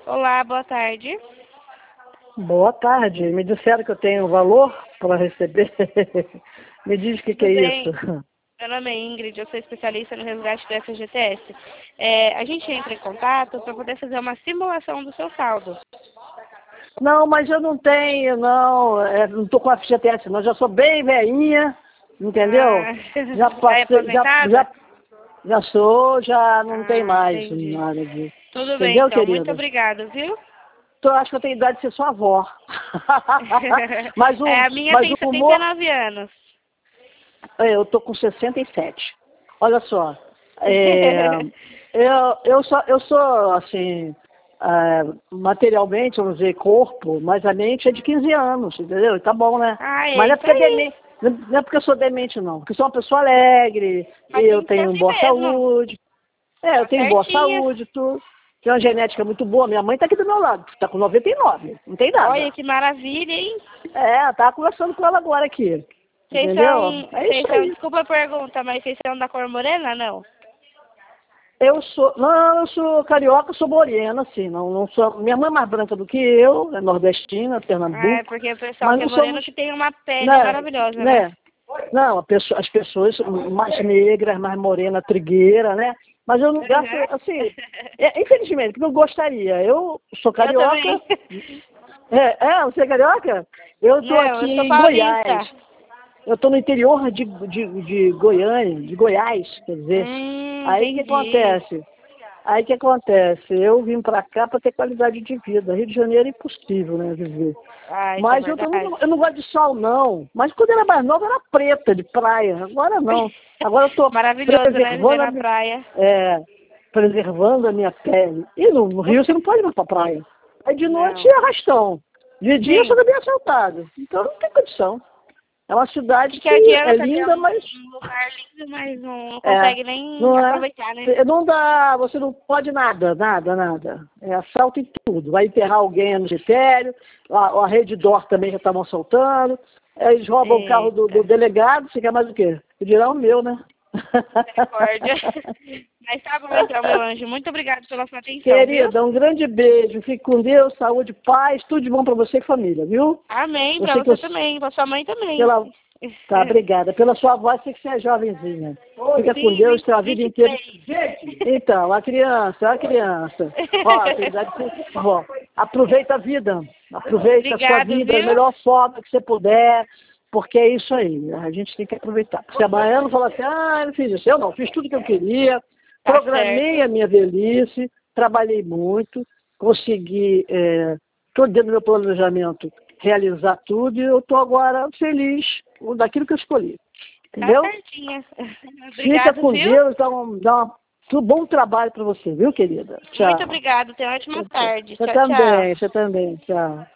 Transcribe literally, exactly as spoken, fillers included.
Olá, boa tarde. Boa tarde. Me disseram que eu tenho valor para receber. Me diz o que, que é bem? isso. Meu nome é Ingrid, eu sou especialista no resgate do F G T S. É, a gente entra em contato para poder fazer uma simulação do seu saldo. Não, mas eu não tenho, não. É, não estou com a F G T S, não. Já sou bem velhinha, entendeu? Ah, Já já é passei, já, aposentada? já, já sou, já não tem Ah, mais entendi. nada disso. Tudo bem, Entendeu, então. Muito querida? obrigada, viu? Então, eu acho que eu tenho idade de ser sua avó. mas, É, o, a minha mas tem o setenta e humor... nove anos. É, eu tô com sessenta e sete. Olha só, é, eu, eu, sou, eu sou, assim, é, materialmente, vamos dizer, corpo, mas a mente é de quinze anos, entendeu? Tá bom, né? Ah, é Mas não é isso porque é aí. demente, não é porque eu sou demente, não. Porque eu sou uma pessoa alegre, e Mas eu tem que ser tenho assim boa mesmo. saúde. É, eu Tá tenho boa certinha. saúde, tudo. Tenho uma genética muito boa. Minha mãe tá aqui do meu lado, tá com noventa e nove, não tem Olha nada. que maravilha, hein? É, tava conversando com ela agora aqui. Vocês Entendeu? são, É vocês isso são, aí. desculpa a pergunta, mas vocês são da cor morena, não? Eu sou, não, eu sou carioca, sou morena, assim, não, não sou, minha mãe é mais branca do que eu, é nordestina, Ah, é Pernambuco, porque o pessoal mas que é não moreno somos, que tem uma pele né, maravilhosa, né? né, não, a pessoa- as pessoas mais negras, mais morena, trigueira, né, mas eu não gasto, Uhum. assim, é, infelizmente, porque eu gostaria, eu sou Eu carioca, também. é, é, você é carioca? Eu estou Não, aqui eu sou em Goiás, paulista. eu estou no interior de, de, de Goiânia, de Goiás, quer dizer, Hum, aí o que entendi. acontece? Aí o que acontece? Eu vim para cá para ter qualidade de vida. Rio de Janeiro é impossível, né, viver. Ah, isso é Mas eu, eu, verdade. não, eu não gosto de sol, não. Mas quando eu era mais nova, era preta, de praia. Agora não. Agora eu estou Maravilhoso, né? Viver preservando a, na mi- praia. é, preservando a minha pele. E no, no Rio você não pode ir mais para praia. Aí de noite Não. é arrastão. De dia você Sim. é bem assaltado. Então não tem condição. É uma cidade De que que é adianta ter linda, um mas um lugar lindo, mas não, não é, consegue nem não é, aproveitar, né? não dá, você não pode nada, nada, nada. É assalto em tudo. Vai enterrar alguém no cemitério, a, a Rede Dor também já estavam assaltando, eles roubam o carro do, do Eita. delegado, você quer mais o quê? Dirá o meu, né? Misericórdia. Mas tá bom então, meu anjo. Muito obrigada pela sua atenção, viu? Querida, um grande beijo, fique com Deus, saúde, paz, tudo de bom para você e família, viu? Amém, Eu pra sei que eu, você também, pra sua mãe também. pela, tá, obrigada. Pela sua voz, sei que você é jovenzinha. Fica com Sim, Deus, vinte, tem a vida vinte e inteira. três. Então, a criança, a criança. Ó, tem idade de ser- ó, aproveita a vida. Aproveita a sua Obrigado, vida da viu? melhor forma que você puder, porque é isso aí. A gente tem que aproveitar. Porque se amanhã não falar assim, ah, eu não fiz isso, eu não, fiz tudo que eu queria, Tá programei certo. a minha velhice, trabalhei muito, consegui, estou dentro do meu planejamento, realizar tudo, e eu estou agora feliz daquilo que eu escolhi. Tá Entendeu? certinha. Fica Obrigado, com viu? Deus, dá um, dá um bom trabalho para você, viu, querida? Muito Tchau. obrigada. Tenha uma ótima tarde. Você Tchau, tchau. também, você também. Tchau.